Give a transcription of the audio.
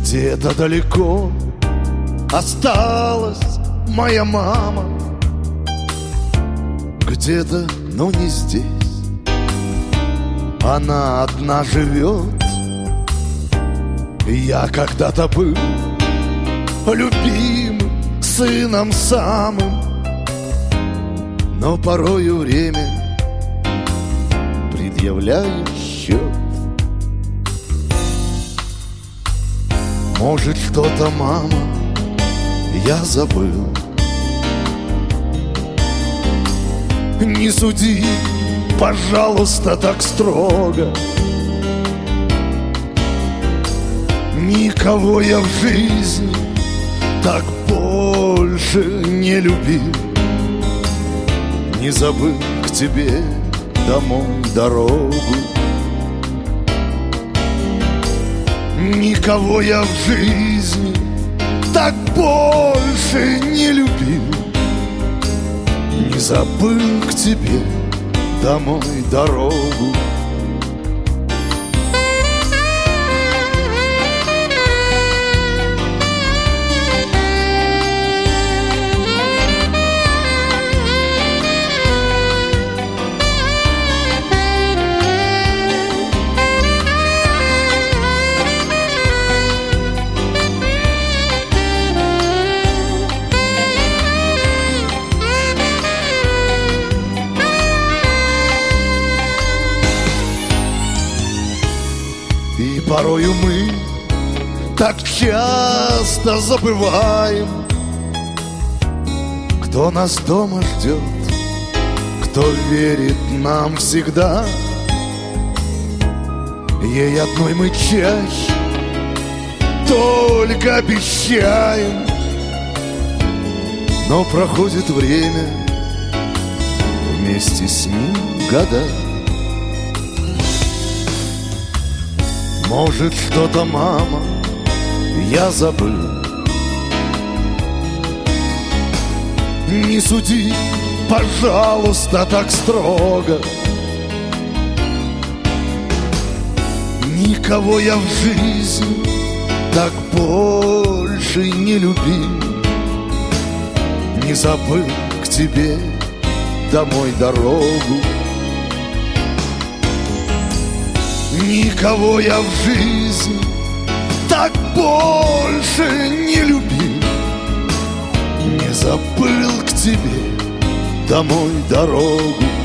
Где-то далеко осталась моя мама, где-то, но не здесь. Она одна живет. Я когда-то был любимым сыном самым, но порою время предъявляет счет. Может, что-то, мама, я забыл. Не суди, пожалуйста, так строго. Никого я в жизни так больше не любил. Не забыл к тебе домой дорогу. Никого я в жизни так больше не любил. Не забыл к тебе домой дорогу. И порою мы так часто забываем, кто нас дома ждет, кто верит нам всегда. Ей одной мы чаще только обещаем, но проходит время, вместе с ним года. Может, что-то, мама, я забыл. Не суди, пожалуйста, так строго. Никого я в жизни так больше не любил. Не забыл к тебе домой дорогу. Никого я в жизни так больше не любил. Не забыл к тебе домой дорогу.